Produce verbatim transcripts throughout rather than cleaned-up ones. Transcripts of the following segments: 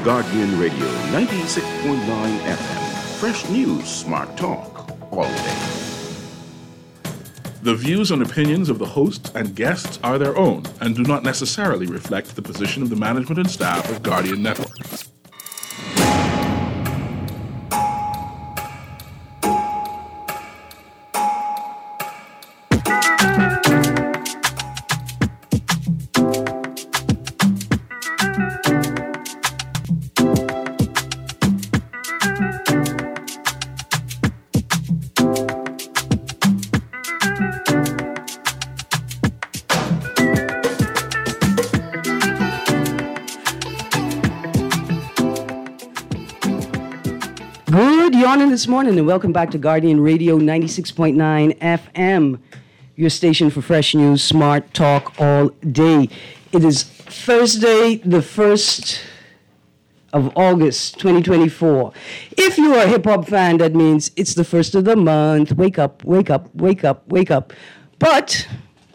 Guardian Radio ninety-six point nine F M. Fresh news, smart talk, all day. The views and opinions of the hosts and guests are their own and do not necessarily reflect the position of the management and staff of Guardian Network. This morning, and welcome back to Guardian Radio ninety-six point nine F M, your station for fresh news, smart talk all day. It is Thursday, the first of August, twenty twenty-four. If you are a hip-hop fan, that means it's the first of the month. Wake up, wake up, wake up, wake up. But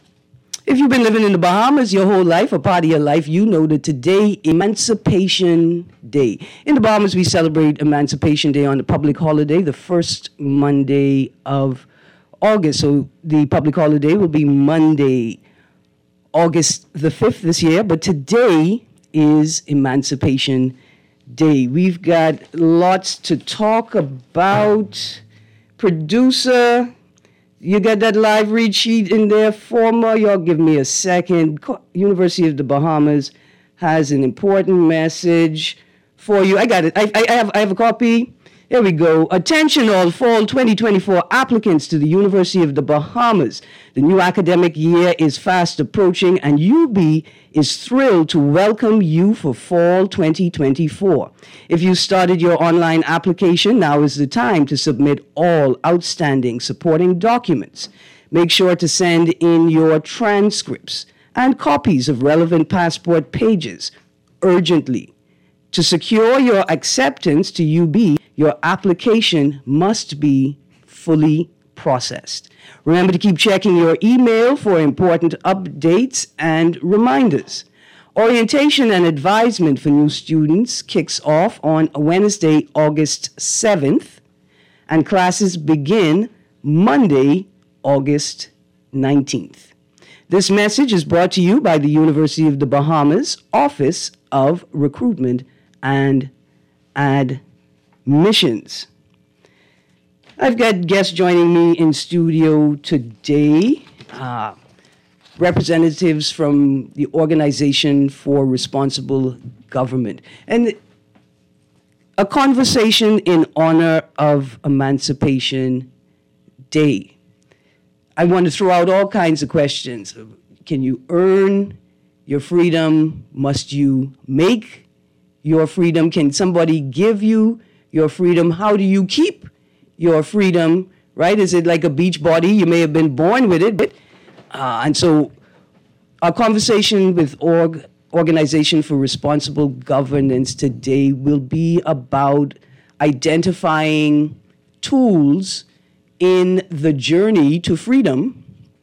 if you've been living in the Bahamas your whole life, or part of your life, you know that today, Emancipation Day. In the Bahamas, we celebrate Emancipation Day on the public holiday, the first Monday of August. So the public holiday will be Monday, August the fifth this year. But today is Emancipation Day. We've got lots to talk about. Producer, you got that live read sheet in there, former. Y'all give me a second. University of the Bahamas has an important message for you. I got it. I, I, have, I have a copy. Here we go. Attention all fall twenty twenty-four applicants to the University of the Bahamas. The new academic year is fast approaching, and U B is thrilled to welcome you for fall twenty twenty-four. If you started your online application, now is the time to submit all outstanding supporting documents. Make sure to send in your transcripts and copies of relevant passport pages urgently. To secure your acceptance to U B, your application must be fully processed. Remember to keep checking your email for important updates and reminders. Orientation and advisement for new students kicks off on Wednesday, August seventh, and classes begin Monday, August nineteenth. This message is brought to you by the University of the Bahamas Office of Recruitment and Admissions. I've got guests joining me in studio today, uh, representatives from the Organization for Responsible Government, and a conversation in honor of Emancipation Day. I want to throw out all kinds of questions. Can you earn your freedom? Must you make your freedom? Can somebody give you your freedom? How do you keep your freedom, right? Is it like a beach body? You may have been born with it. But, uh, and so our conversation with org, Organization for Responsible Governance today will be about identifying tools in the journey to freedom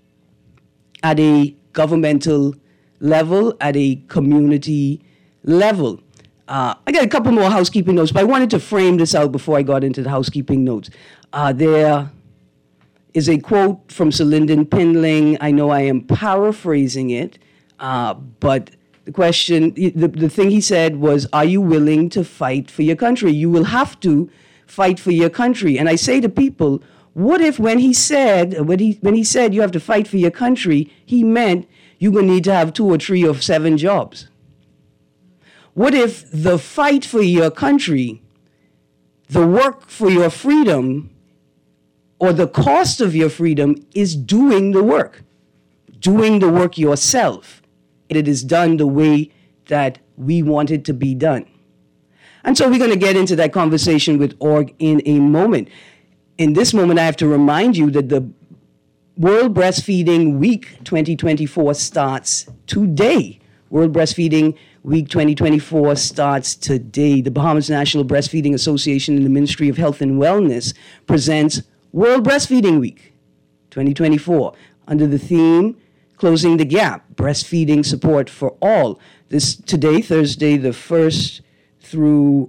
at a governmental level, at a community level. Uh, I got a couple more housekeeping notes, but I wanted to frame this out before I got into the housekeeping notes. Uh, there is a quote from Sir Lyndon Pindling. I know I am paraphrasing it, uh, but the question, the, the thing he said was, are you willing to fight for your country? You will have to fight for your country. And I say to people, what if when he said, when he, when he said you have to fight for your country, he meant you're going to need to have two or three or seven jobs? What if the fight for your country, the work for your freedom, or the cost of your freedom is doing the work, doing the work yourself? It is done the way that we want it to be done. And so we're going to get into that conversation with Org in a moment. In this moment, I have to remind you that the World Breastfeeding Week twenty twenty-four starts today. World Breastfeeding Week twenty twenty-four starts today. The Bahamas National Breastfeeding Association and the Ministry of Health and Wellness presents World Breastfeeding Week twenty twenty-four under the theme Closing the Gap, Breastfeeding Support for All. This today, Thursday, the first through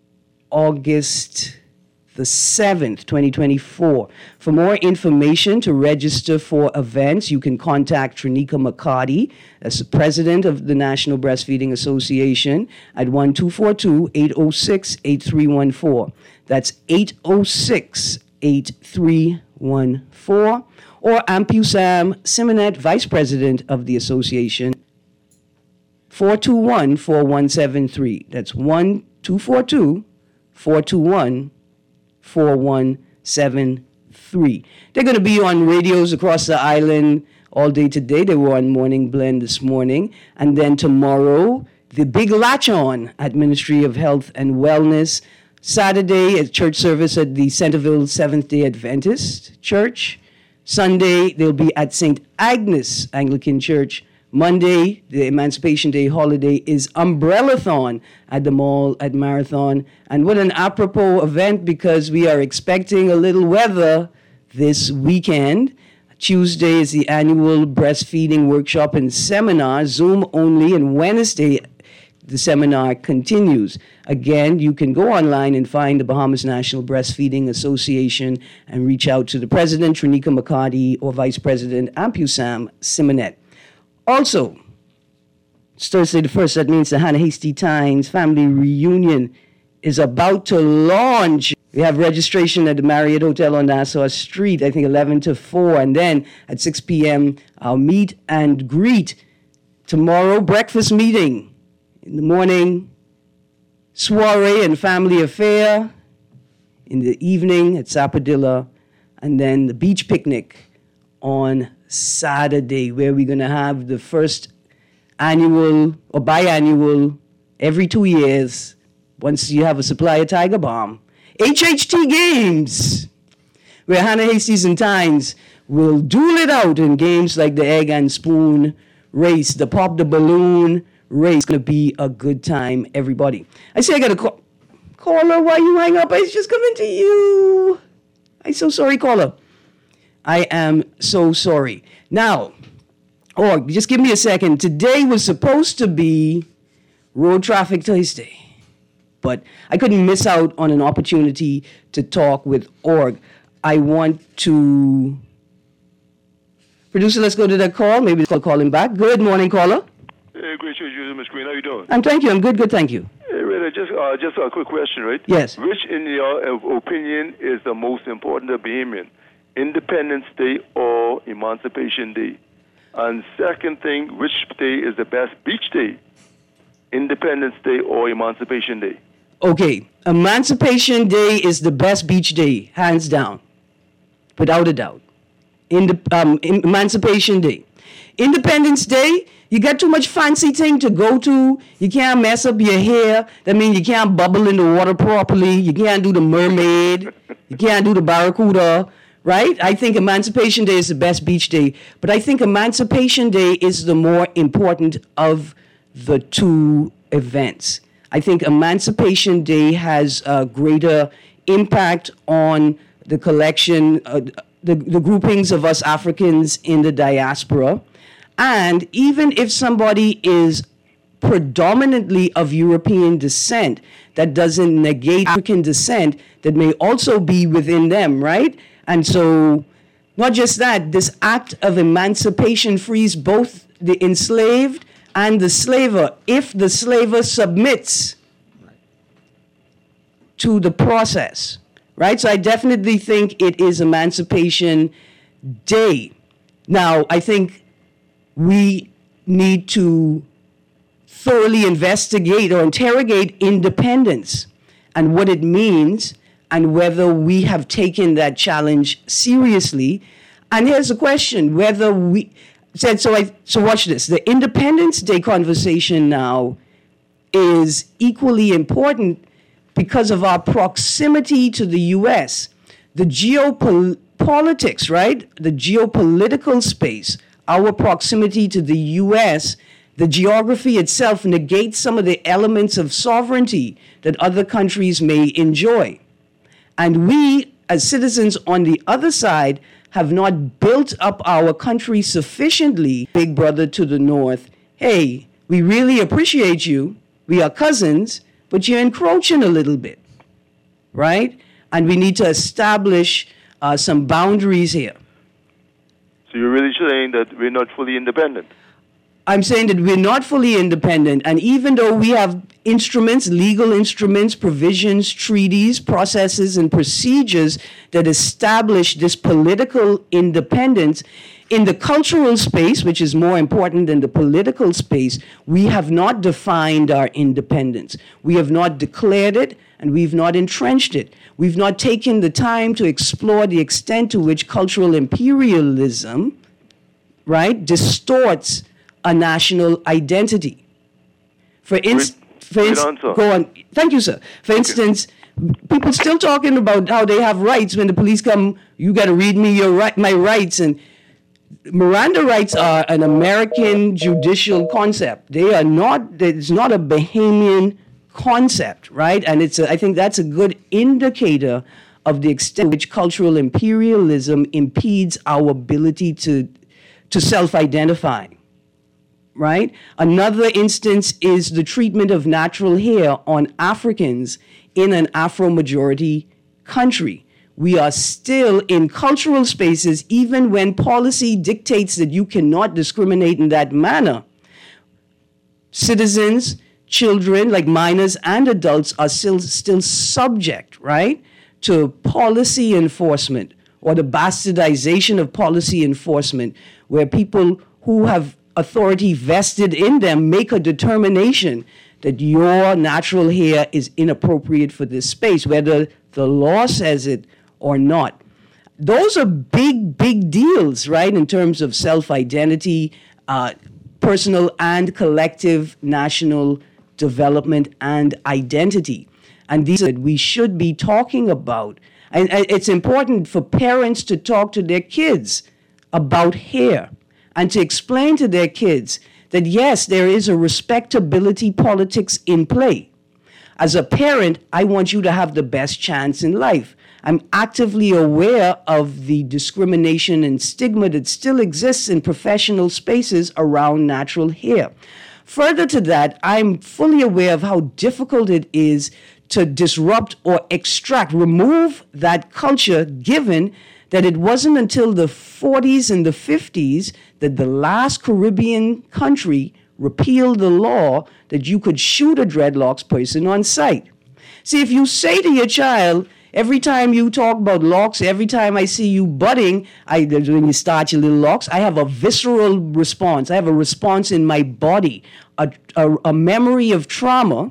August the seventh, twenty twenty-four. For more information to register for events, you can contact Trinika McCarty, that's the president of the National Breastfeeding Association, at one two four two, eight oh six, eight three one four. That's eight oh six, eight three one four. Or Ampusam Simonet, vice president of the association, four two one, four one seven three. That's one two four two, four two one, four one seven three. They're going to be on radios across the island all day today. They were on Morning Blend this morning. And then tomorrow, the big latch on at Ministry of Health and Wellness. Saturday, a church service at the Centerville Seventh-day Adventist Church. Sunday, they'll be at Saint Agnes Anglican Church. Monday, the Emancipation Day holiday, is Umbrella-thon at the mall at Marathon. And what an apropos event, because we are expecting a little weather this weekend. Tuesday is the annual breastfeeding workshop and seminar, Zoom only, and Wednesday the seminar continues. Again, you can go online and find the Bahamas National Breastfeeding Association and reach out to the president, Trinika McCarty, or vice president, Ampusam Simonet. Also, it's Thursday the first, that means the Hannah Hastie Tynes family reunion is about to launch. We have registration at the Marriott Hotel on Nassau Street, I think eleven to four, and then at six p.m., our meet and greet. Tomorrow, breakfast meeting. In the morning, soiree and family affair. In the evening at Sapodilla, and then the beach picnic on Saturday, where we're going to have the first annual or biannual, every two years, once you have a supply of Tiger Balm, H H T Games, where Hannah Hasties and Tynes will duel it out in games like the egg and spoon race, the pop the balloon race. It's going to be a good time, everybody. I say I got to call. Caller, why you hang up? I was just coming to you. I'm so sorry, caller. I am so sorry. Now, or just give me a second. Today was supposed to be Road Traffic Thursday, but I couldn't miss out on an opportunity to talk with Org. I want to... Producer, let's go to that call. Maybe I'll call him back. Good morning, caller. Hey, great show, you, Miss Green. How you doing? I'm thank you. I'm good, good, thank you. Hey, Rita, just, uh, just a quick question, right? Yes. Which, in your uh, opinion, is the most important of Bahamian? Independence Day or Emancipation Day? And second thing, which day is the best beach day? Independence Day or Emancipation Day? Okay, Emancipation Day is the best beach day, hands down, without a doubt. In the, um, Emancipation Day. Independence Day, you got too much fancy thing to go to. You can't mess up your hair. That means you can't bubble in the water properly. You can't do the mermaid. You can't do the barracuda, right? I think Emancipation Day is the best beach day. But I think Emancipation Day is the more important of the two events. I think Emancipation Day has a greater impact on the collection, uh, the, the groupings of us Africans in the diaspora. And even if somebody is predominantly of European descent, that doesn't negate African descent that may also be within them, right? And so, not just that, this act of emancipation frees both the enslaved and the slaver if the slaver submits to the process, right? So I definitely think it is Emancipation Day. Now, I think we need to thoroughly investigate or interrogate independence and what it means and whether we have taken that challenge seriously. And here's the question, whether we said, so I, so watch this. The Independence Day conversation now is equally important because of our proximity to the U S. The geopolitics, right? The geopolitical space, our proximity to the U S, the geography itself negates some of the elements of sovereignty that other countries may enjoy. And we, as citizens on the other side, have not built up our country sufficiently. Big brother to the north, hey, we really appreciate you. We are cousins, but you're encroaching a little bit, right? And we need to establish uh, some boundaries here. So you're really saying that we're not fully independent? I'm saying that we're not fully independent, and even though we have instruments, legal instruments, provisions, treaties, processes, and procedures that establish this political independence, in the cultural space, which is more important than the political space, we have not defined our independence. We have not declared it, and we've not entrenched it. We've not taken the time to explore the extent to which cultural imperialism, right, distorts a national identity. For instance, for instance, go on. Thank you, sir. For instance, people still talking about how they have rights when the police come. You got to read me your right, my rights. And Miranda rights are an American judicial concept. They are not. It's not a Bahamian concept, right? And it's. A, I think that's a good indicator of the extent to which cultural imperialism impedes our ability to to self-identify. Right? Another instance is the treatment of natural hair on Africans in an Afro-majority country. We are still in cultural spaces, even when policy dictates that you cannot discriminate in that manner. Citizens, children, like minors and adults, are still, still subject, right, to policy enforcement or the bastardization of policy enforcement, where people who have authority vested in them make a determination that your natural hair is inappropriate for this space, whether the law says it or not. Those are big, big deals, right, in terms of self-identity, uh, personal and collective national development and identity. And these are that we should be talking about. And it's important for parents to talk to their kids about hair, and to explain to their kids that, yes, there is a respectability politics in play. As a parent, I want you to have the best chance in life. I'm actively aware of the discrimination and stigma that still exists in professional spaces around natural hair. Further to that, I'm fully aware of how difficult it is to disrupt or extract, remove that culture, given that it wasn't until the forties and the fifties that the last Caribbean country repealed the law that you could shoot a dreadlocks person on sight. See, if you say to your child, every time you talk about locks, every time I see you budding, I, when you start your little locks, I have a visceral response. I have a response in my body, a, a, a memory of trauma,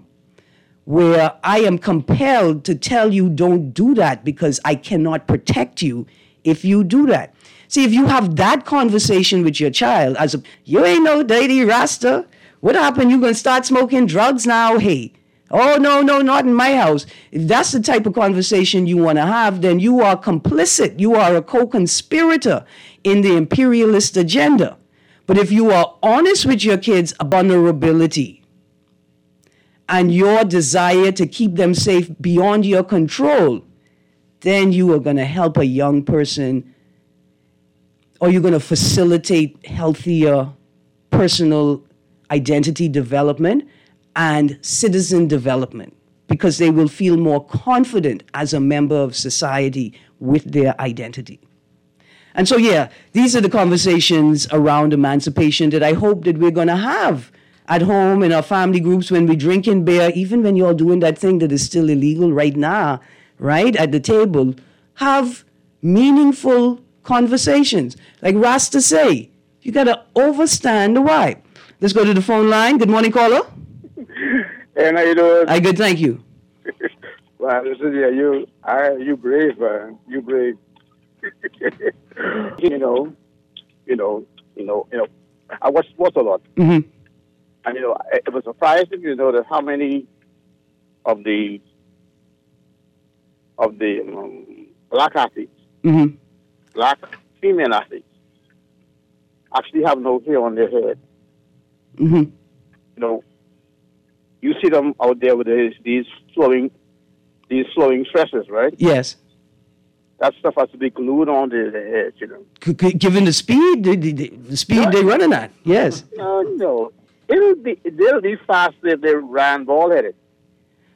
where I am compelled to tell you don't do that because I cannot protect you if you do that. See, if you have that conversation with your child, as a, you ain't no dirty Rasta. What happened? You gonna start smoking drugs now? Hey, oh, no, no, not in my house. If that's the type of conversation you want to have, then you are complicit. You are a co-conspirator in the imperialist agenda. But if you are honest with your kids' vulnerability and your desire to keep them safe beyond your control, then you are going to help a young person, or you're going to facilitate healthier personal identity development and citizen development, because they will feel more confident as a member of society with their identity. And so, yeah, these are the conversations around emancipation that I hope that we're going to have at home in our family groups when we drink in beer, even when you're doing that thing that is still illegal right now, right, at the table. Have meaningful conversations. Like Rasta say, you got to overstand the why. Let's go to the phone line. Good morning, caller. Hey, how you doing? I good, thank you. Well, listen, yeah, you, I, you brave, man. You brave. you know, you know, you know, you know. I watch sports a lot, Mm-hmm. and you know, it was surprising, you know, that how many of the of the um, black athletes, Mm-hmm. black female athletes, actually have no hair on their head. Mm-hmm. You know, you see them out there with these, these flowing, these flowing tresses, right? Yes. That stuff has to be glued on their, their head, you know. C- c- given the speed, the, the, the speed Yeah. they're running at. Yes. Uh, no, it'll be they'll be fast if they ran ball headed.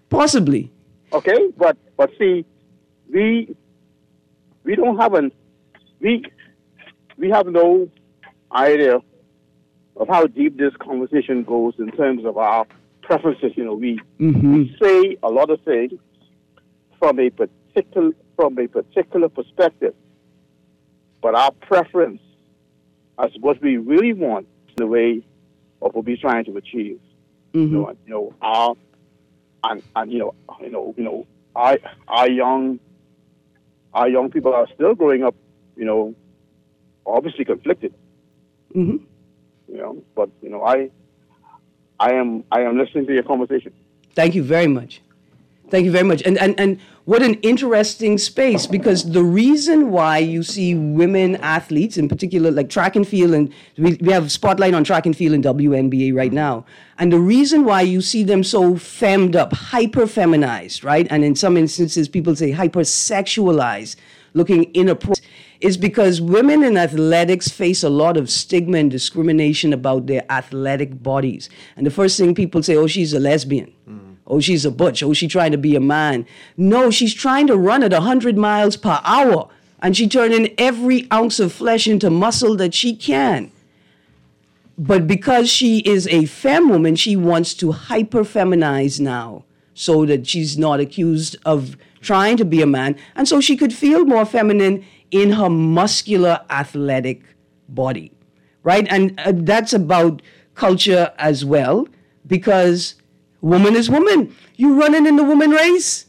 Possibly. Okay, but but see, we we don't have an we we have no idea of how deep this conversation goes in terms of our preferences. You know, we, Mm-hmm. we say a lot of things from a particular from a particular perspective, but our preference as what we really want in the way of what we're trying to achieve. Mm-hmm. You know, you know, our and and you know, you know, you know, our our young our young people are still growing up, you know, obviously conflicted. Mm-hmm. You know, but you know, I I am I am listening to your conversation. Thank you very much. Thank you very much. And, and and what an interesting space, because the reason why you see women athletes, in particular, like track and field, and we, we have spotlight on track and field in W N B A right now, and the reason why you see them so femmed up, hyper-feminized, right? And in some instances, people say hyper-sexualized, looking inappropriate, is because women in athletics face a lot of stigma and discrimination about their athletic bodies. And the first thing people say, oh, she's a lesbian. Mm. Oh, she's a butch. Oh, she's trying to be a man. No, she's trying to run at one hundred miles per hour. And she's turning every ounce of flesh into muscle that she can. But because she is a femme woman, she wants to hyper-feminize now so that she's not accused of trying to be a man. And so she could feel more feminine in her muscular, athletic body, right? And uh, that's about culture as well, because woman is woman. You running in the woman race,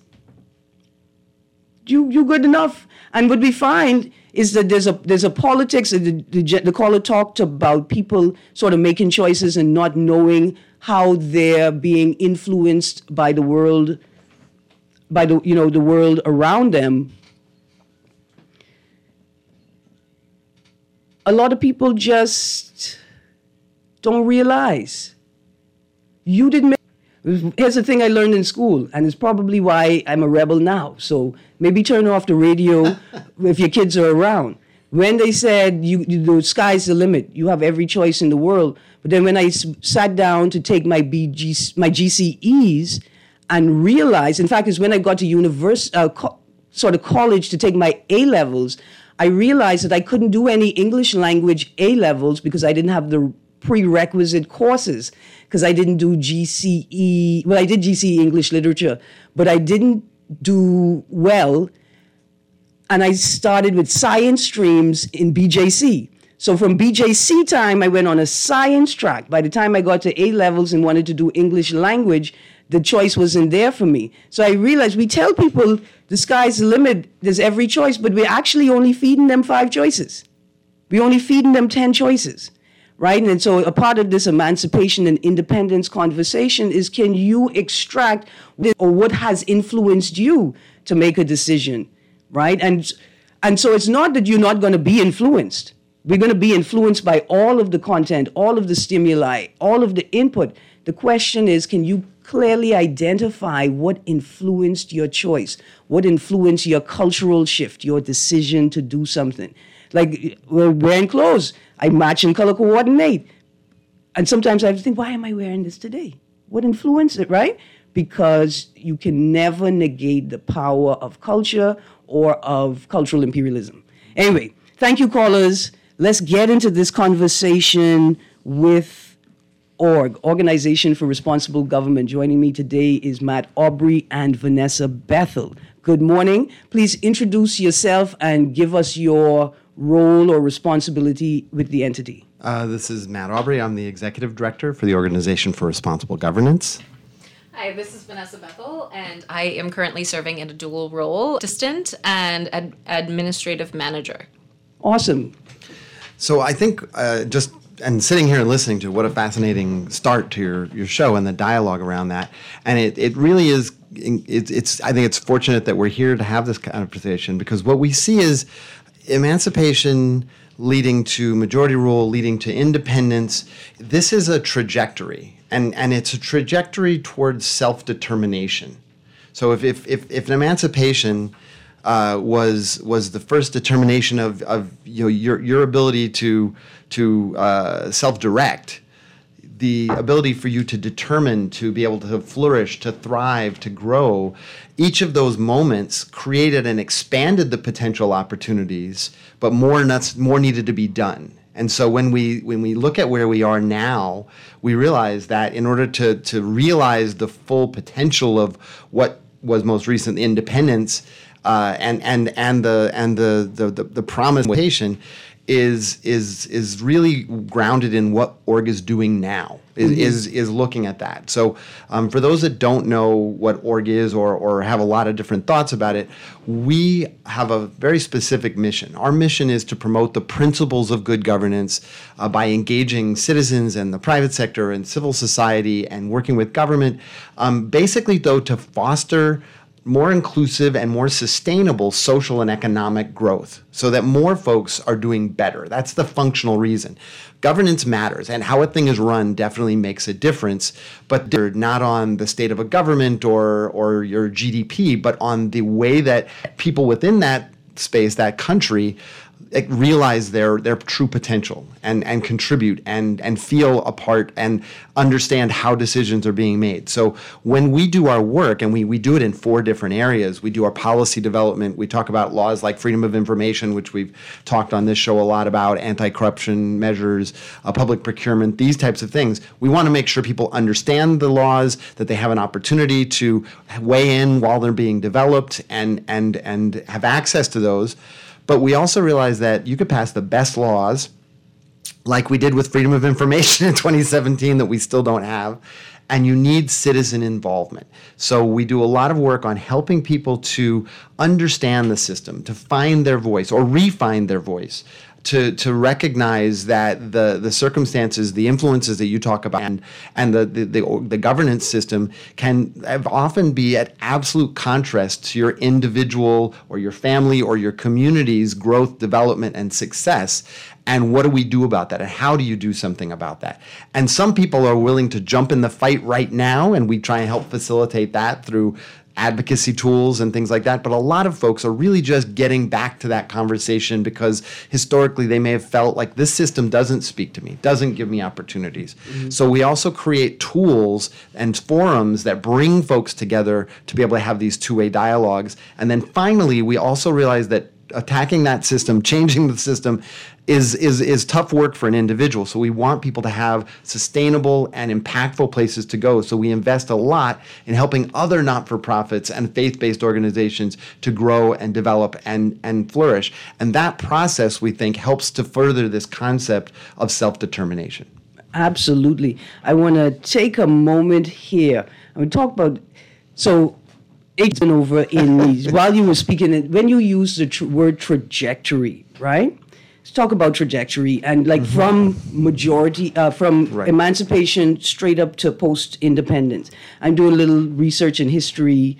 you you good enough. And what we find is that there's a there's a politics. The, the, the caller talked about people sort of making choices and not knowing how they're being influenced by the world, by the you know the world around them. A lot of people just don't realize you didn't make. Here's the thing I learned in school, and it's probably why I'm a rebel now. So maybe turn off the radio if your kids are around. When they said you, you, the sky's the limit, you have every choice in the world. But then when I s- sat down to take my B G, my G C Es and realized, in fact, it's when I got to university, uh, co- sort of college to take my A levels, I realized that I couldn't do any English language A levels because I didn't have the prerequisite courses, because I didn't do G C E. Well, I did G C E English literature, but I didn't do well. And I started with science streams in B J C. So from B J C time, I went on a science track. By the time I got to A levels and wanted to do English language, the choice wasn't there for me. So I realized we tell people the sky's the limit, there's every choice, but we're actually only feeding them five choices. We're only feeding them ten choices, right? And so a part of this emancipation and independence conversation is, can you extract this, or what has influenced you to make a decision, right? And, and so it's not that you're not going to be influenced. We're going to be influenced by all of the content, all of the stimuli, all of the input. The question is, can you clearly identify what influenced your choice, what influenced your cultural shift, your decision to do something? Like, we're wearing clothes. I match and color coordinate. And sometimes I have to think, why am I wearing this today? What influenced it, right? Because you can never negate the power of culture or of cultural imperialism. Anyway, thank you, callers. Let's get into this conversation with Org, Organization for Responsible Government. Joining me today is Matt Aubrey and Vanessa Bethel. Good morning. Please introduce yourself and give us your role or responsibility with the entity. Uh, this is Matt Aubrey. I'm the Executive Director for the Organization for Responsible Governance. Hi, this is Vanessa Bethel, and I am currently serving in a dual role, assistant and ad- administrative manager. Awesome. So I think uh, just, and sitting here and listening to what a fascinating start to your, your show and the dialogue around that. And it, it really is, it, it's, I think it's fortunate that we're here to have this kind of conversation, because what we see is emancipation leading to majority rule, leading to independence. This is a trajectory, and, and it's a trajectory towards self-determination. So if, if, if, if an emancipation uh, was was the first determination of, of you know, your, your ability to, to uh, self-direct, the ability for you to determine, to be able to flourish, to thrive, to grow, each of those moments created and expanded the potential opportunities, but more nuts, more needed to be done. And so when we when we look at where we are now, we realize that in order to to realize the full potential of what was most recent independence, uh, and and and the and the the the, the promise of education is is is really grounded in what org is doing now. Is mm-hmm. is, is looking at that. So um, for those that don't know what org is or or have a lot of different thoughts about it, we have a very specific mission. Our mission is to promote the principles of good governance uh, by engaging citizens and the private sector and civil society and working with government. Um, basically, though, to foster more inclusive and more sustainable social and economic growth so that more folks are doing better. That's the functional reason. Governance matters, and how a thing is run definitely makes a difference, but they're not on the state of a government or or your G D P, but on the way that people within that space, that country, realize their their true potential and and contribute and and feel a part and understand how decisions are being made. So when we do our work, and we we do it in four different areas, we do our policy development, we talk about laws like freedom of information, which we've talked on this show a lot about, anti-corruption measures, uh, public procurement, these types of things. We want to make sure people understand the laws, that they have an opportunity to weigh in while they're being developed and and and have access to those. But we also realize that you could pass the best laws, like we did with freedom of information in twenty seventeen that we still don't have, and you need citizen involvement. So we do a lot of work on helping people to understand the system, to find their voice or re-find their voice, to to recognize that the the circumstances, the influences that you talk about, and and the the, the, the governance system can often be at absolute contrast to your individual or your family or your community's growth, development, and success. And what do we do about that? And how do you do something about that? And some people are willing to jump in the fight right now, and we try and help facilitate that through advocacy tools and things like that. But a lot of folks are really just getting back to that conversation because historically they may have felt like this system doesn't speak to me, doesn't give me opportunities. Mm-hmm. So we also create tools and forums that bring folks together to be able to have these two-way dialogues. And then finally, we also realize that attacking that system, changing the system, is is is tough work for an individual. So we want people to have sustainable and impactful places to go. So we invest a lot in helping other not-for-profits and faith-based organizations to grow and develop and, and flourish. And that process, we think, helps to further this concept of self-determination. Absolutely. I want to take a moment here. I want to talk about, so it's been over in these, while you were speaking, when you use the tr- word trajectory, right? Let's talk about trajectory and like mm-hmm. from majority, uh, from right. emancipation straight up to post-independence. I'm doing a little research in history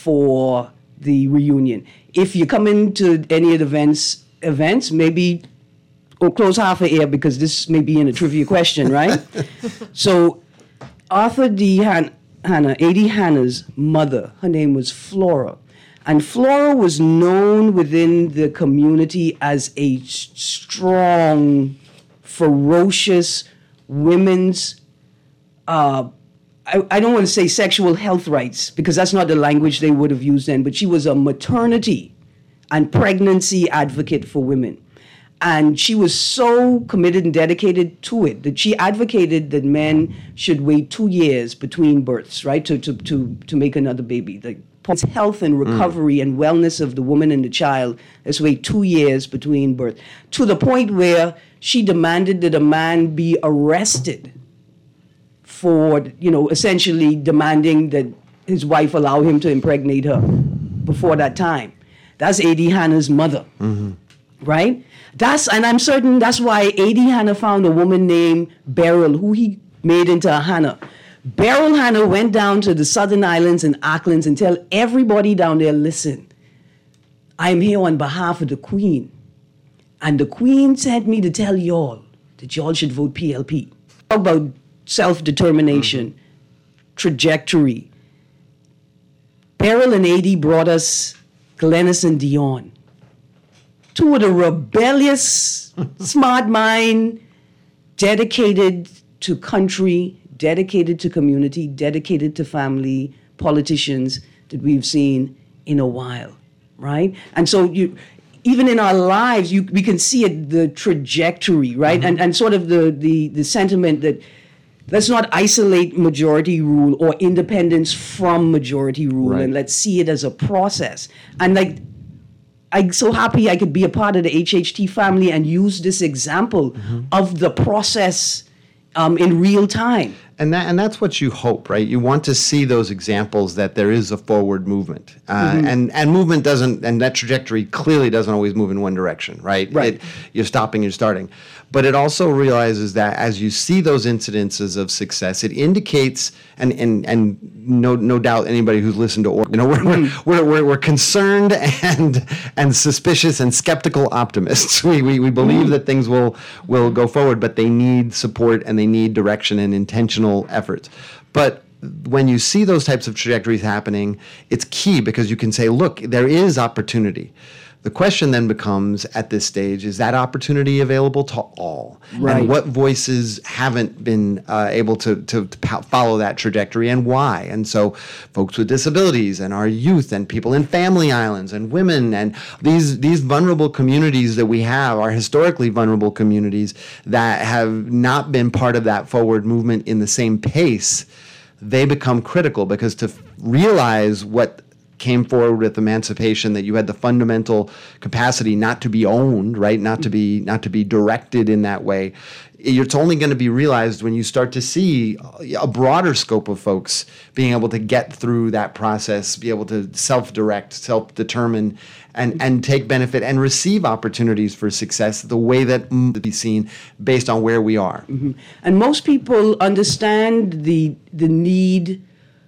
for the reunion. If you come into any of the events, events, maybe or close half an ear because this may be in a trivia question, right? So Arthur D. Han- Hanna, A D Hanna's mother, her name was Flora. And Flora was known within the community as a strong, ferocious women's, uh, I, I don't want to say sexual health rights, because that's not the language they would have used then, but she was a maternity and pregnancy advocate for women. And she was so committed and dedicated to it that she advocated that men should wait two years between births, right, to to to, to make another baby. The health and recovery mm. and wellness of the woman and the child, let's wait two years between birth, to the point where she demanded that a man be arrested for, you know, essentially demanding that his wife allow him to impregnate her before that time. That's A D Hanna's mother, mm-hmm. right? That's, and I'm certain that's why A D Hanna found a woman named Beryl, who he made into a Hanna. Beryl Hanna went down to the Southern Islands and Aucklands and tell everybody down there, listen, I'm here on behalf of the Queen. And the Queen sent me to tell y'all that y'all should vote P L P. Talk about self-determination, mm-hmm. trajectory. Beryl and A D brought us Glenys and Dion. Two of the rebellious, smart mind, dedicated to country, dedicated to community, dedicated to family, politicians that we've seen in a while, right? And so you, even in our lives, you, we can see it, the trajectory, right? Mm-hmm. And and sort of the, the, the sentiment that let's not isolate majority rule or independence from majority rule, right. and let's see it as a process. And like, I'm so happy I could be a part of the H H T family and use this example mm-hmm. of the process um, in real time. And that and that's what you hope, right? You want to see those examples that there is a forward movement, uh, mm-hmm. and and movement doesn't, and that trajectory clearly doesn't always move in one direction, right? Right. It, you're stopping, you're starting, but it also realizes that as you see those incidences of success, it indicates, and and and no no doubt anybody who's listened to, you know, we're mm-hmm. we're, we're we're concerned and and suspicious and skeptical optimists. We we, we believe mm-hmm. that things will will go forward, but they need support and they need direction and intentional efforts. But when you see those types of trajectories happening, it's key because you can say, look, there is opportunity. The question then becomes, at this stage, is that opportunity available to all? Right. And what voices haven't been uh, able to, to, to po- follow that trajectory, and why? And so folks with disabilities and our youth and people in family islands and women and these, these vulnerable communities that we have are historically vulnerable communities that have not been part of that forward movement in the same pace. They become critical because to f- realize what came forward with emancipation, that you had the fundamental capacity not to be owned, right? Not to be not to be directed in that way. It's only going to be realized when you start to see a broader scope of folks being able to get through that process, be able to self-direct, self-determine, and, and take benefit and receive opportunities for success the way that to be seen based on where we are. Mm-hmm. And most people understand the the need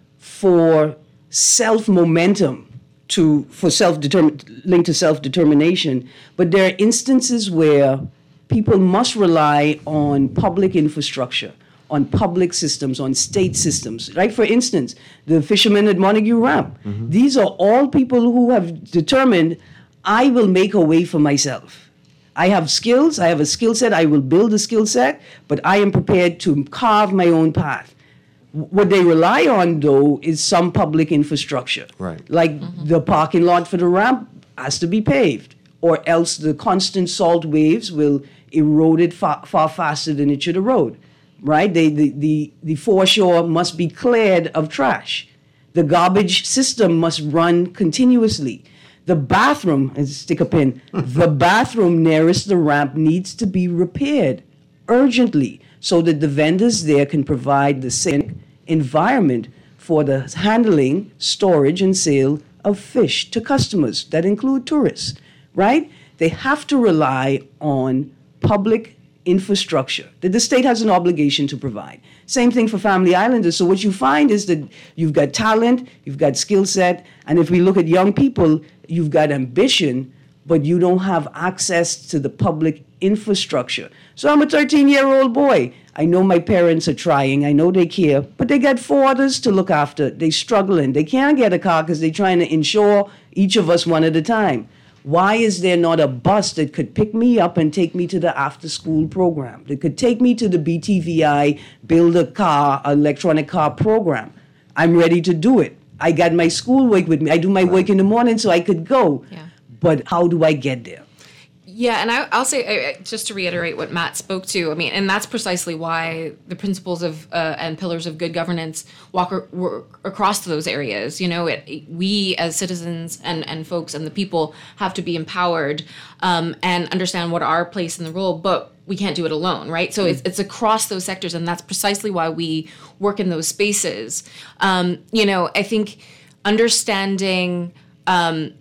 for self-momentum to for self-determin linked to self-determination, but there are instances where people must rely on public infrastructure, on public systems, on state systems, right? For instance, the fishermen at Montague Ramp. Mm-hmm. These are all people who have determined, I will make a way for myself. I have skills, I have a skill set, I will build a skill set, but I am prepared to carve my own path. What they rely on, though, is some public infrastructure. Right. Like mm-hmm. the parking lot for the ramp has to be paved, or else the constant salt waves will erode it far, far faster than it should erode. Right? They, the, the, the foreshore must be cleared of trash. The garbage system must run continuously. The bathroom, and stick a pin, the bathroom nearest the ramp needs to be repaired urgently, so that the vendors there can provide the same environment for the handling, storage, and sale of fish to customers that include tourists, right? They have to rely on public infrastructure that the state has an obligation to provide. Same thing for Family Islanders. So what you find is that you've got talent, you've got skill set, and if we look at young people, you've got ambition, but you don't have access to the public infrastructure. So I'm a thirteen-year-old boy. I know my parents are trying. I know they care, but they got four others to look after. They're struggling. They can't get a car because they're trying to insure each of us one at a time. Why is there not a bus that could pick me up and take me to the after-school program, that could take me to the B T V I, build a car, electronic car program? I'm ready to do it. I got my schoolwork with me. I do my work in the morning so I could go. Yeah. But how do I get there? Yeah, and I, I'll say, uh, just to reiterate what Matt spoke to, I mean, and that's precisely why the principles of uh, and pillars of good governance walk or, work across those areas. You know, it, we as citizens and, and folks and the people have to be empowered um, and understand what our place in the role, but we can't do it alone, right? So mm-hmm. it's, it's across those sectors, and that's precisely why we work in those spaces. Um, you know, I think understanding Um,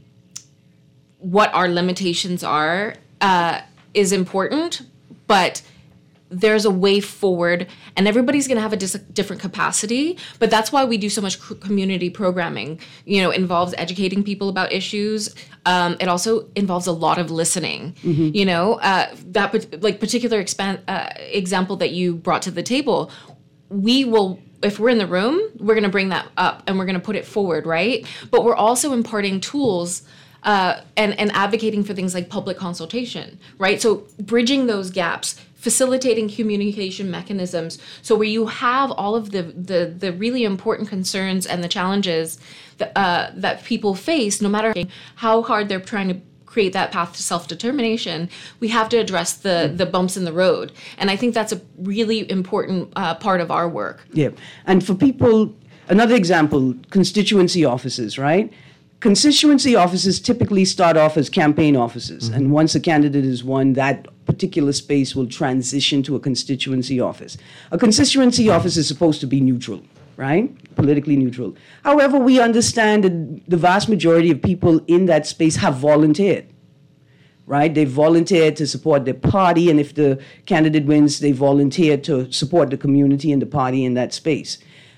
what our limitations are uh, is important, but there's a way forward, and everybody's going to have a dis- different capacity. But that's why we do so much c- community programming. You know, involves educating people about issues. Um, it also involves a lot of listening. Mm-hmm. You know, uh, that like particular expan- uh, example that you brought to the table, we will. If we're in the room, we're going to bring that up and we're going to put it forward, right? But we're also imparting tools uh, and, and advocating for things like public consultation, right? So bridging those gaps, facilitating communication mechanisms, so where you have all of the, the, the really important concerns and the challenges that, uh, that people face, no matter how hard they're trying to create that path to self-determination, we have to address the, the bumps in the road. And I think that's a really important uh, part of our work. Yeah. And for people, another example, constituency offices, right? Constituency offices typically start off as campaign offices. Mm-hmm. And once a candidate is won, that particular space will transition to a constituency office. A constituency office is supposed to be neutral, right? Politically neutral. However, we understand that the vast majority of people in that space have volunteered, right? They volunteered to support their party, and if the candidate wins, they volunteer to support the community and the party in that space.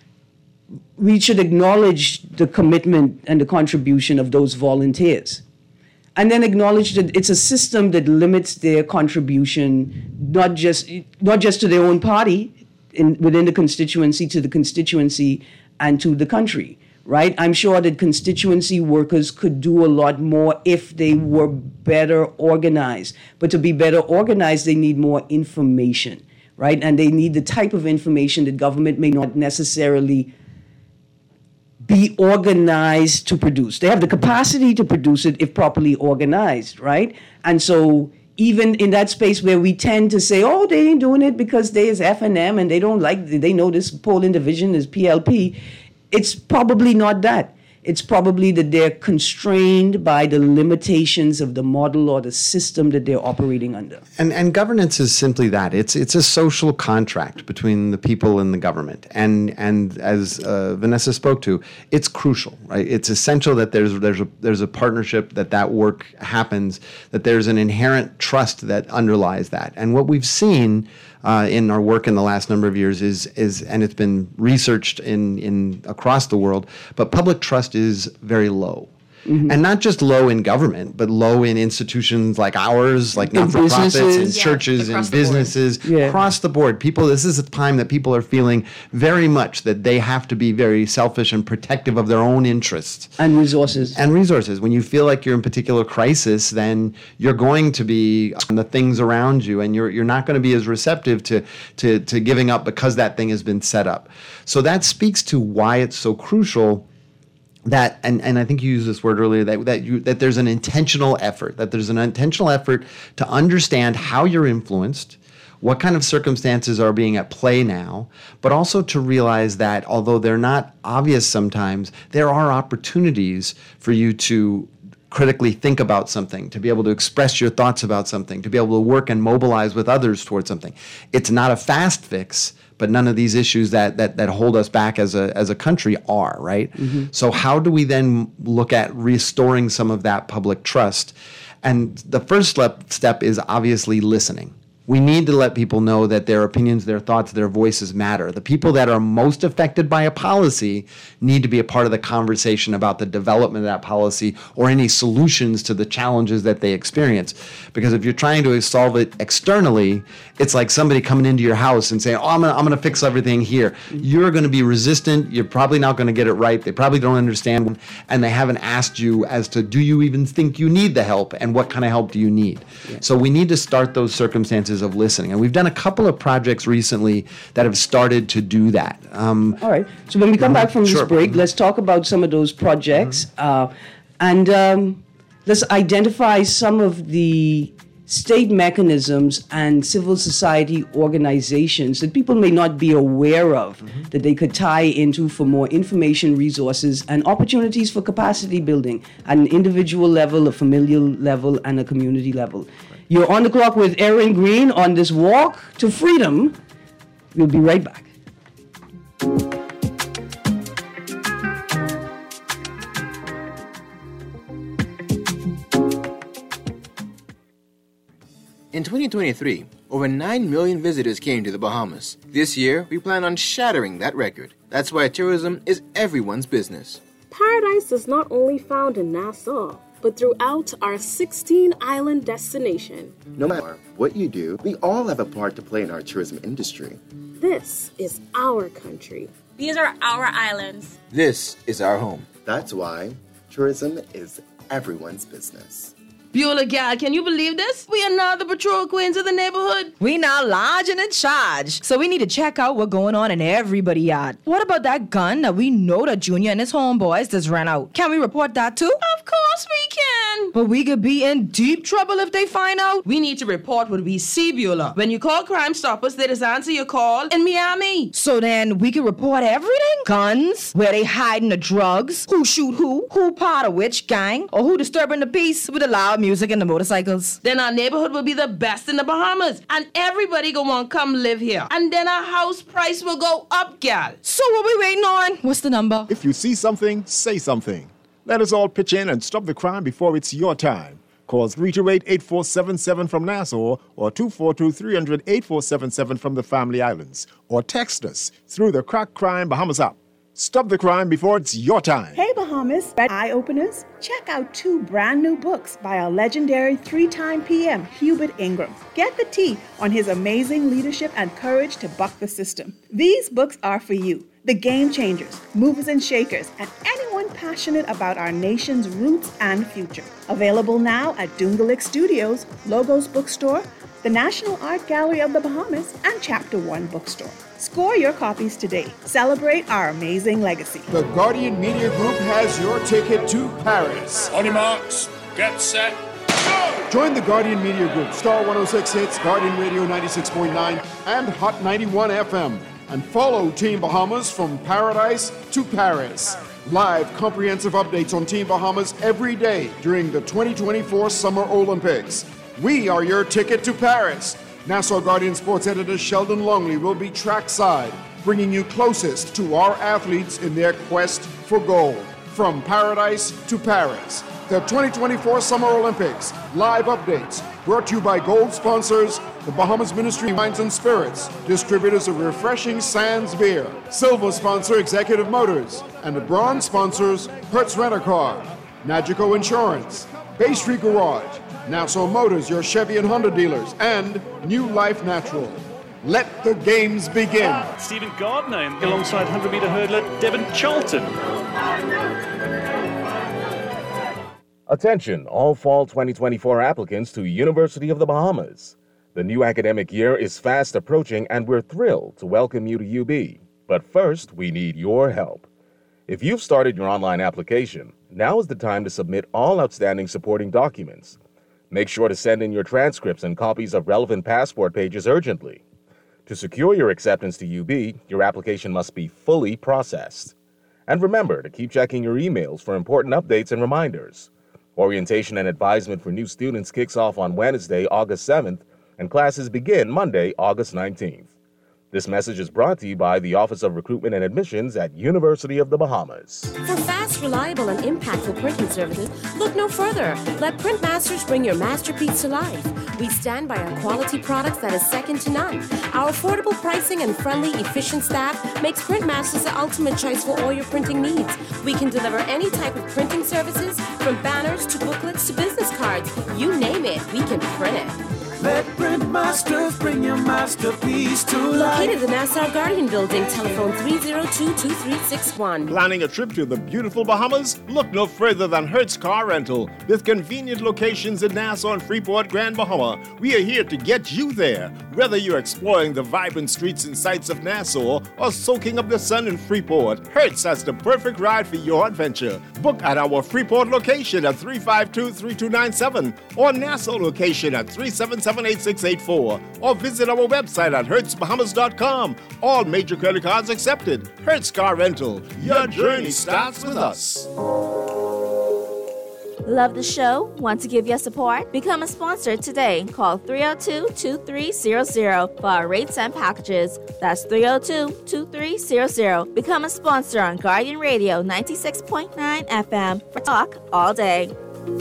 We should acknowledge the commitment and the contribution of those volunteers, and then acknowledge that it's a system that limits their contribution not just not just to their own party in, within the constituency, to the constituency and to the country, right? I'm sure that constituency workers could do a lot more if they were better organized. But to be better organized, they need more information, right? And they need the type of information that government may not necessarily be organized to produce. They have the capacity to produce it if properly organized, right? And so even in that space where we tend to say, oh, they ain't doing it because there's F and M and they don't like, they know this polling division is P L P, it's probably not that. It's probably that they're constrained by the limitations of the model or the system that they're operating under. And and governance is simply that. It's it's a social contract between the people and the government. And and as uh, Vanessa spoke to, it's crucial, right? It's essential that there's there's a there's a partnership, that that work happens, that there's an inherent trust that underlies that. And what we've seen Uh, in our work in the last number of years is is and it's been researched in in across the world, but public trust is very low. Mm-hmm. And not just low in government, but low in institutions like ours, like not-for-profits and yeah, churches and the businesses, yeah. across the board. People, this is a time that people are feeling very much that they have to be very selfish and protective of their own interests. And resources. And resources. When you feel like you're in particular crisis, then you're going to be on the things around you, and you're you're not going to be as receptive to, to, to giving up because that thing has been set up. So that speaks to why it's so crucial that, and, and I think you used this word earlier, that that you that there's an intentional effort, that there's an intentional effort to understand how you're influenced, what kind of circumstances are being at play now, but also to realize that although they're not obvious sometimes, there are opportunities for you to critically think about something, to be able to express your thoughts about something, to be able to work and mobilize with others towards something. It's not a fast fix, but none of these issues that that that hold us back as a as a country are, right? Mm-hmm. So how do we then look at restoring some of that public trust? And the first step, step is obviously listening. We need to let people know that their opinions, their thoughts, their voices matter. The people that are most affected by a policy need to be a part of the conversation about the development of that policy or any solutions to the challenges that they experience. Because if you're trying to solve it externally, it's like somebody coming into your house and saying, oh, I'm gonna, I'm gonna fix everything here. You're gonna be resistant. You're probably not gonna get it right. They probably don't understand, and they haven't asked you as to, do you even think you need the help, and what kind of help do you need? Yeah. So we need to start those circumstances of listening. And we've done a couple of projects recently that have started to do that. Um, All right. So when we come back from sure. this break, let's talk about some of those projects. Uh, and um, let's identify some of the state mechanisms and civil society organizations that people may not be aware of, mm-hmm. that they could tie into for more information, resources, and opportunities for capacity building at an individual level, a familial level, and a community level. You're on the clock with Erin Green on this walk to freedom. We'll be right back. In twenty twenty-three, over nine million visitors came to the Bahamas. This year, we plan on shattering that record. That's why tourism is everyone's business. Paradise is not only found in Nassau, but throughout our sixteen-island destination. No matter what you do, we all have a part to play in our tourism industry. This is our country. These are our islands. This is our home. That's why tourism is everyone's business. Beulah, gal, can you believe this? We are now the patrol queens of the neighborhood. We now large and in charge. So we need to check out what's going on in everybody's yard. What about that gun that we know that Junior and his homeboys just ran out? Can we report that too? Of course we can. But we could be in deep trouble if they find out. We need to report what we see, Beulah. When you call Crime Stoppers, they just answer your call in Miami. So then we can report everything? Guns, where they hiding the drugs, who shoot who, who part of which gang, or who disturbing the peace with the loud music and the motorcycles. Then our neighborhood will be the best in the Bahamas, and everybody gonna want to come live here. And then our house price will go up, gal. So what we waiting on? What's the number? If you see something, say something. Let us all pitch in and stop the crime before it's your time. Call three two eight, eight four seven seven from Nassau or two four two, three hundred, eight four seven seven from the Family Islands. Or text us through the Crack Crime Bahamas app. Stop the crime before it's your time. Hey Bahamas, eye-openers, check out two brand new books by our legendary three-time P M, Hubert Ingram. Get the tea on his amazing leadership and courage to buck the system. These books are for you, the game changers, movers and shakers, and anyone passionate about our nation's roots and future. Available now at Dungalik Studios, Logos Bookstore, the National Art Gallery of the Bahamas, and Chapter One Bookstore. Score your copies today. Celebrate our amazing legacy. The Guardian Media Group has your ticket to Paris. On your marks, get set, go! Join the Guardian Media Group, Star one oh six Hits, Guardian Radio ninety-six point nine, and Hot ninety-one F M. And follow Team Bahamas from paradise to Paris. Live comprehensive updates on Team Bahamas every day during the twenty twenty-four Summer Olympics. We are your ticket to Paris. Nassau Guardian Sports Editor Sheldon Longley will be trackside, bringing you closest to our athletes in their quest for gold. From paradise to Paris. The twenty twenty-four Summer Olympics. Live updates. Brought to you by gold sponsors, the Bahamas Ministry of Wines and Spirits, distributors of refreshing Sands beer. Silver sponsor, Executive Motors. And the bronze sponsors, Hertz Rent-A-Car, Nagico Insurance, Bay Street Garage, Nassau Motors, your Chevy and Honda dealers, and New Life Natural. Let the games begin. Stephen Gardner alongside one hundred meter hurdler Devon Charlton. Attention, all fall twenty twenty-four applicants to University of the Bahamas. The new academic year is fast approaching and we're thrilled to welcome you to U B. But first, we need your help. If you've started your online application, now is the time to submit all outstanding supporting documents. Make sure to send in your transcripts and copies of relevant passport pages urgently. To secure your acceptance to U B, your application must be fully processed. And remember to keep checking your emails for important updates and reminders. Orientation and advisement for new students kicks off on Wednesday, August seventh, and classes begin Monday, August nineteenth. This message is brought to you by the Office of Recruitment and Admissions at University of the Bahamas. For fast, reliable, and impactful printing services, look no further. Let Printmasters bring your masterpiece to life. We stand by our quality products that is second to none. Our affordable pricing and friendly, efficient staff makes Printmasters the ultimate choice for all your printing needs. We can deliver any type of printing services, from banners to booklets to business cards. You name it, we can print it. Let Printmasters bring your masterpiece to life. Located at the Nassau Guardian Building, telephone three oh two, two three six one. Planning a trip to the beautiful Bahamas? Look no further than Hertz Car Rental. With convenient locations in Nassau and Freeport, Grand Bahama, we are here to get you there. Whether you're exploring the vibrant streets and sights of Nassau or soaking up the sun in Freeport, Hertz has the perfect ride for your adventure. Book at our Freeport location at three five two, three two nine seven or Nassau location at three seven seven, eight six eight four or visit our website at hertz bahamas dot com. All major credit cards accepted. Hertz Car Rental. Your journey starts with us. Love the show? Want to give your support? Become a sponsor today. Call three oh two, two three zero zero for our rates and packages. That's three oh two, two three zero zero. Become a sponsor on Guardian Radio ninety-six point nine F M for talk all day.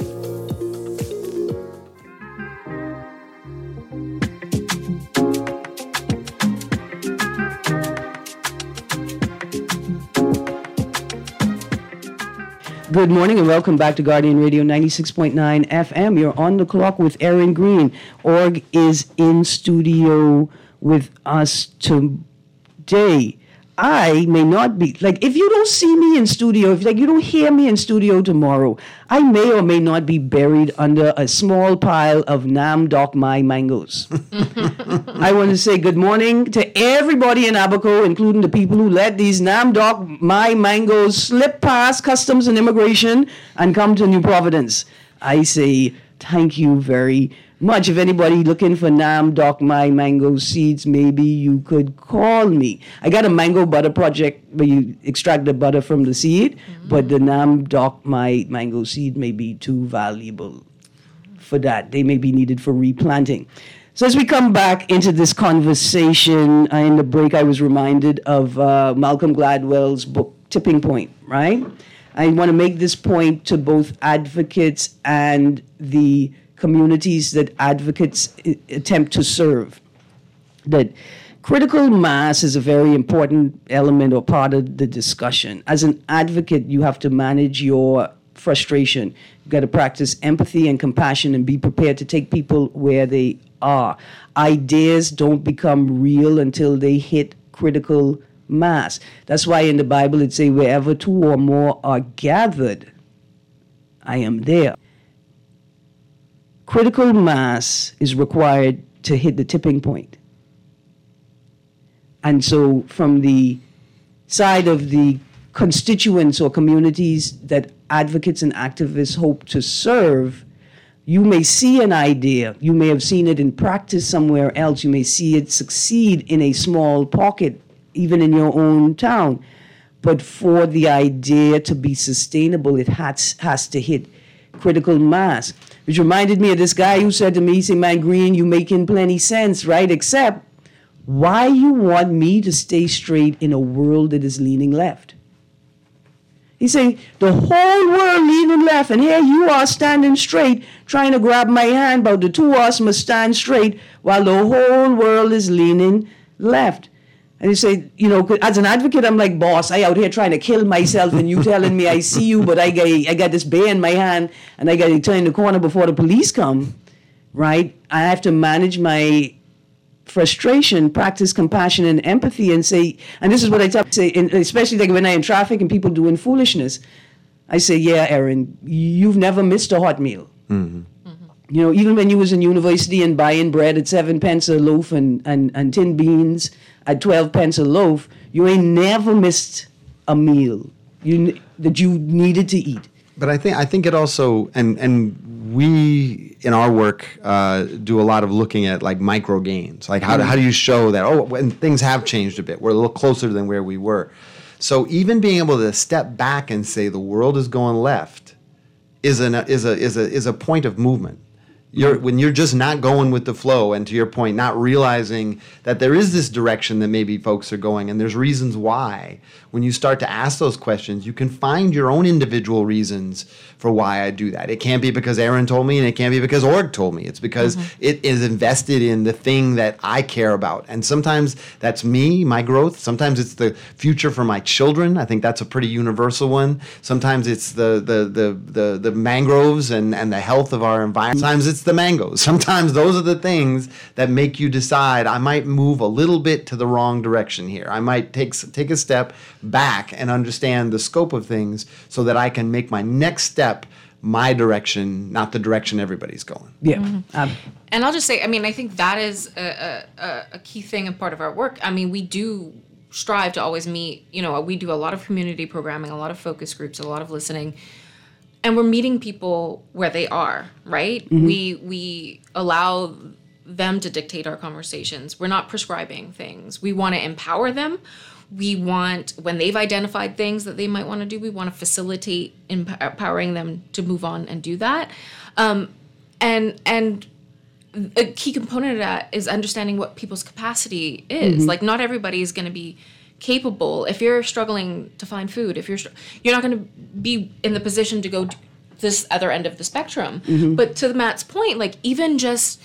Good morning and welcome back to Guardian Radio ninety-six point nine F M. You're on the clock with Erin Green. Org is in studio with us today. I may not be, like, if you don't see me in studio, if like you don't hear me in studio tomorrow, I may or may not be buried under a small pile of Nam Doc Mai mangoes. I want to say good morning to everybody in Abaco, including the people who let these Nam Doc Mai mangoes slip past customs and immigration and come to New Providence. I say thank you very much. If anybody looking for Nam Doc Mai mango seeds, maybe you could call me. I got a mango butter project where you extract the butter from the seed, mm-hmm. but the Nam Doc Mai mango seed may be too valuable for that. They may be needed for replanting. So as we come back into this conversation, uh, in the break, I was reminded of uh, Malcolm Gladwell's book, Tipping Point, right? I want to make this point to both advocates and the communities that advocates I- attempt to serve, that critical mass is a very important element or part of the discussion. As an advocate, you have to manage your frustration. You've got to practice empathy and compassion and be prepared to take people where they are. Ideas don't become real until they hit critical mass. That's why in the Bible it says, wherever two or more are gathered, I am there. Critical mass is required to hit the tipping point. And so from the side of the constituents or communities that advocates and activists hope to serve, you may see an idea, you may have seen it in practice somewhere else, you may see it succeed in a small pocket, even in your own town. But for the idea to be sustainable, it has, has to hit critical mass. Which reminded me of this guy who said to me, he said, man, Green, you making plenty sense, right? Except, why you want me to stay straight in a world that is leaning left? He's saying, the whole world leaning left, and here you are standing straight, trying to grab my hand, but the two of us must stand straight while the whole world is leaning left. And you say, you know, as an advocate, I'm like, boss, I out here trying to kill myself, and you telling me I see you, but I got, I got this bear in my hand, and I got to turn the corner before the police come, right? I have to manage my frustration, practice compassion and empathy, and say, and this is what I tell, say, in, especially like when I'm in traffic and people doing foolishness, I say, yeah, Aaron, you've never missed a hot meal. Mm-hmm. You know, even when you was in university and buying bread at seven pence a loaf and, and, and tin beans at twelve pence a loaf, you ain't never missed a meal you that you needed to eat. But I think I think it also, and and we in our work uh, do a lot of looking at like micro gains, like how do, how do you show that, oh, when things have changed a bit, we're a little closer than where we were. So even being able to step back and say the world is going left is an is a is a is a point of movement. You're, when you're just not going with the flow, and to your point, not realizing that there is this direction that maybe folks are going, and there's reasons why. When you start to ask those questions, you can find your own individual reasons for why I do that. It can't be because Aaron told me, and it can't be because Org told me. It's because mm-hmm. it is invested in the thing that I care about. And sometimes that's me, my growth. Sometimes it's the future for my children. I think that's a pretty universal one. Sometimes it's the the the the, the mangroves and, and the health of our environment. Sometimes it's the mangoes. Sometimes those are the things that make you decide I might move a little bit to the wrong direction here. I might take take a step back and understand the scope of things so that I can make my next step my direction, not the direction everybody's going. Yeah. Mm-hmm. Um, and I'll just say, I mean, I think that is a, a, a key thing and part of our work. I mean, we do strive to always meet, you know, we do a lot of community programming, a lot of focus groups, a lot of listening. And we're meeting people where they are, right? Mm-hmm. We we allow them to dictate our conversations. We're not prescribing things. We want to empower them. We want, when they've identified things that they might want to do, we want to facilitate empowering them to move on and do that. Um, and and a key component of that is understanding what people's capacity is. Mm-hmm. Like, not everybody is going to be capable. If you're struggling to find food, if you're you're not going to be in the position to go to this other end of the spectrum. Mm-hmm. But to Matt's point, like, even just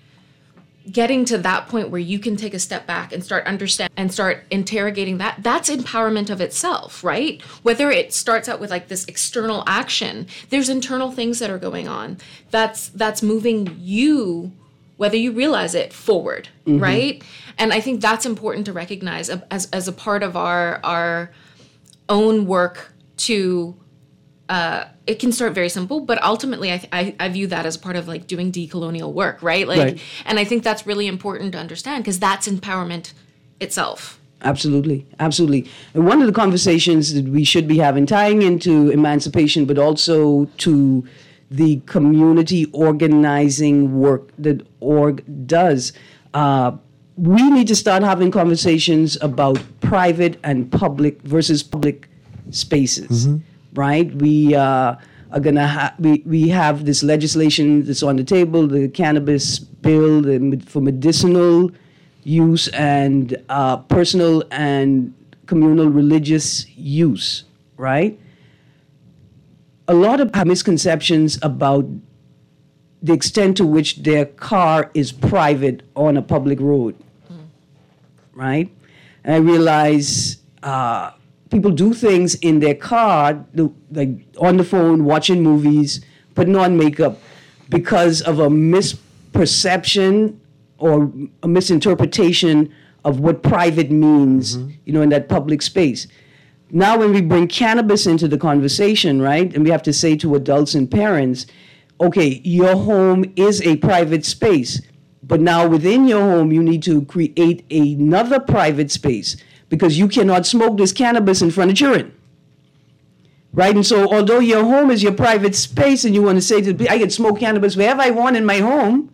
getting to that point where you can take a step back and start understand and start interrogating that, that's empowerment of itself, right? Whether it starts out with like this external action, there's internal things that are going on that's that's moving you whether you realize it, forward, Mhm. right? And I think that's important to recognize as as a part of our our own work to. Uh, it can start very simple, but ultimately, I, I I view that as a part of like doing decolonial work, right? Like, Right. and I think that's really important to understand because that's empowerment itself. Absolutely, absolutely. And one of the conversations that we should be having, tying into emancipation, but also to the community organizing work that org does, uh, we need to start having conversations about private and public versus public spaces, right? We uh, are gonna ha- we we have this legislation that's on the table, the cannabis bill the, med- for medicinal use and uh, personal and communal religious use, right? A lot of misconceptions about the extent to which their car is private on a public road, right? And I realize uh, people do things in their car, like on the phone, watching movies, putting on makeup, because of a misperception or a misinterpretation of what private means, you know, in that public space. Now, when we bring cannabis into the conversation, right, and we have to say to adults and parents, okay, your home is a private space, but now within your home, you need to create another private space because you cannot smoke this cannabis in front of children. Right? And so although your home is your private space and you want to say that I can smoke cannabis wherever I want in my home,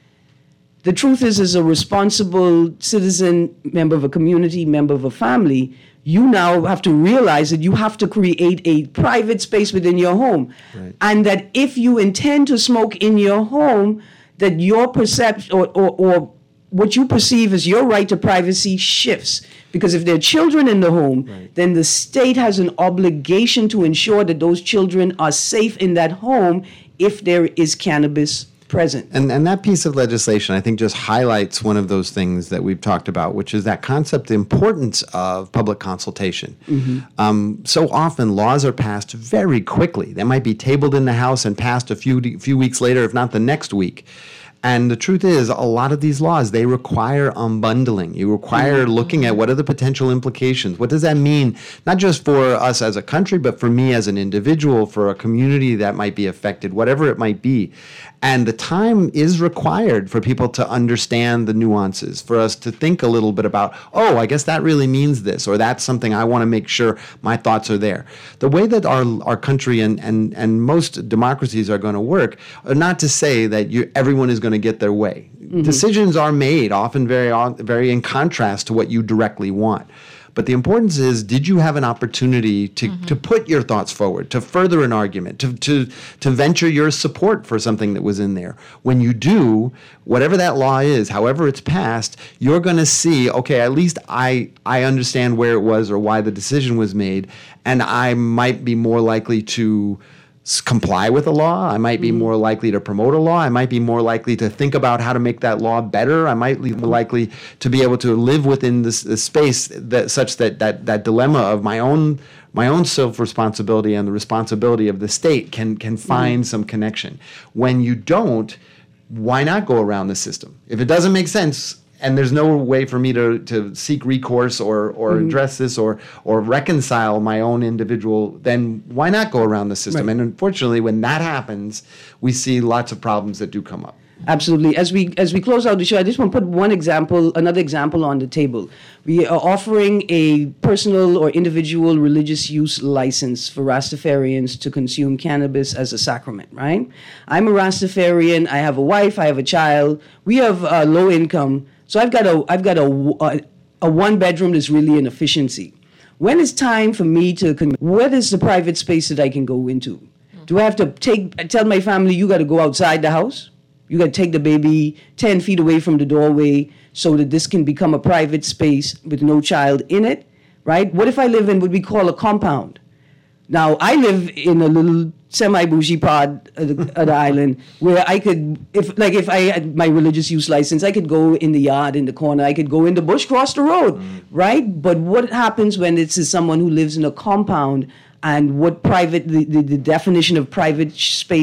the truth is, as a responsible citizen, member of a community, member of a family, you now have to realize that you have to create a private space within your home. Right. And that if you intend to smoke in your home, that your perception or, or, or what you perceive as your right to privacy shifts. Because if there are children in the home, right, then the state has an obligation to ensure that those children are safe in that home if there is cannabis present. And and that piece of legislation, I think, just highlights one of those things that we've talked about, which is that concept, the importance of public consultation. Mm-hmm. Um, so often, laws are passed very quickly. They might be tabled in the House and passed a few few weeks later, if not the next week. And the truth is, a lot of these laws, they require unbundling. You require Mm-hmm. looking at what are the potential implications. What does that mean, not just for us as a country, but for me as an individual, for a community that might be affected, whatever it might be. And the time is required for people to understand the nuances, for us to think a little bit about, oh, I guess that really means this, or that's something I want to make sure my thoughts are there. The way that our our country and, and, and most democracies are going to work are not to say that you, everyone is going to get their way. Mm-hmm. Decisions are made, often very, very in contrast to what you directly want. But the importance is, did you have an opportunity to, mm-hmm. to put your thoughts forward, to further an argument, to, to, to venture your support for something that was in there? When you do, whatever that law is, however it's passed, you're going to see, okay, at least I, I understand where it was or why the decision was made, and I might be more likely to comply with a law. I might be mm-hmm. more likely to promote a law. I might be more likely to think about how to make that law better. I might be more likely to be able to live within this, this space that such that, that that dilemma of my own my own self-responsibility and the responsibility of the state can can find mm-hmm. some connection. When you don't, why not go around the system? If it doesn't make sense, and there's no way for me to, to seek recourse or, or mm-hmm. address this or or reconcile my own individual, then why not go around the system? Right. And unfortunately, when that happens, we see lots of problems that do come up. Absolutely. As we as we close out the show, I just want to put one example, another example on the table. We are offering a personal or individual religious use license for Rastafarians to consume cannabis as a sacrament, right? I'm a Rastafarian. I have a wife. I have a child. We have uh, low income. So I've got a I've got a, a, a one bedroom that's really an efficiency. When it's time for me to, what is the private space that I can go into? Do I have to take tell my family, you got to go outside the house? You got to take the baby ten feet away from the doorway so that this can become a private space with no child in it, right? What if I live in what we call a compound? Now, I live in a little semi-bougie part of the, of the island where I could, if like if I had my religious use license, I could go in the yard, in the corner, I could go in the bush, cross the road, mm. right? But what happens when it's someone who lives in a compound, and what private, the, the, the definition of private space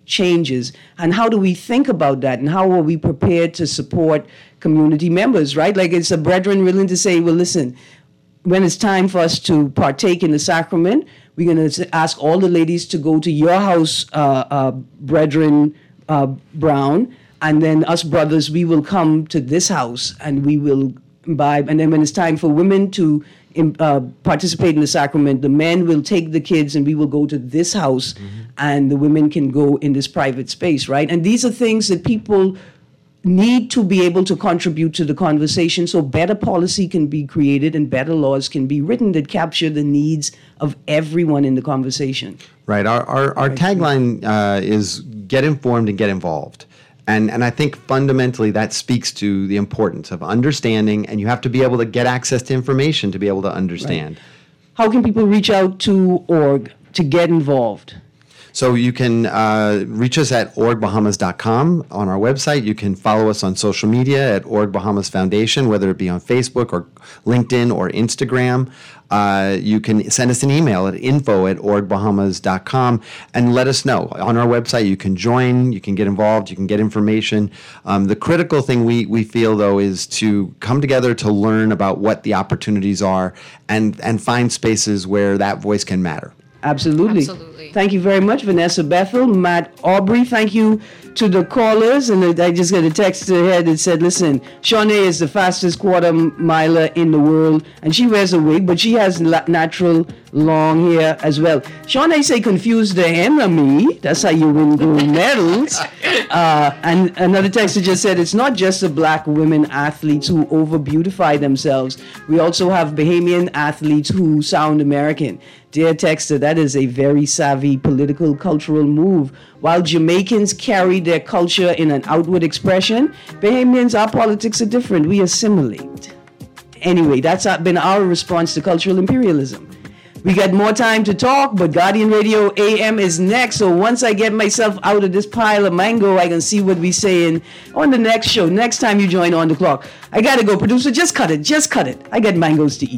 changes? And how do we think about that? And how are we prepared to support community members, right? Like, it's a brethren willing to say, well, listen, when it's time for us to partake in the sacrament, we're going to ask all the ladies to go to your house, uh, uh, brethren uh, Brown, and then us brothers, we will come to this house and we will imbibe. And then when it's time for women to uh, participate in the sacrament, the men will take the kids and we will go to this house, mm-hmm. and the women can go in this private space, right? And these are things that people need to be able to contribute to the conversation so better policy can be created and better laws can be written that capture the needs of everyone in the conversation. Right. Our our, our tagline uh, is get informed and get involved. And and I think fundamentally that speaks to the importance of understanding, and you have to be able to get access to information to be able to understand. Right. How can people reach out to org to get involved? So you can uh, reach us at org bahamas dot com on our website. You can follow us on social media at Org Bahamas Foundation, whether it be on Facebook or LinkedIn or Instagram. Uh, you can send us an email at info at org bahamas dot com and let us know. On our website, you can join, you can get involved, you can get information. Um, the critical thing we, we feel, though, is to come together to learn about what the opportunities are and, and find spaces where that voice can matter. Absolutely. Absolutely. Thank you very much, Vanessa Bethel, Matt Aubrey. Thank you to the callers. And I just got a text ahead that said, listen, Shawnee is the fastest quarter miler in the world. And she wears a wig, but she has natural long hair as well. Shawnee say confuse the enemy. That's how you win gold medals. Uh, and another texter just said, it's not just the black women athletes who over-beautify themselves. We also have Bahamian athletes who sound American. Dear texter, that is a very savvy political cultural move. While Jamaicans carry their culture in an outward expression, Bahamians, our politics are different. We assimilate. Anyway, that's been our response to cultural imperialism. We got more time to talk, but Guardian Radio A M is next. So once I get myself out of this pile of mango, I can see what we're saying on the next show. Next time you join On the Clock. I got to go. Producer, just cut it. Just cut it. I got mangoes to eat.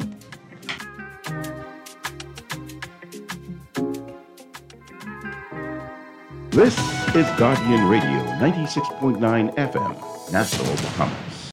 This is Guardian Radio, ninety-six point nine F M, Nassau, Bahamas.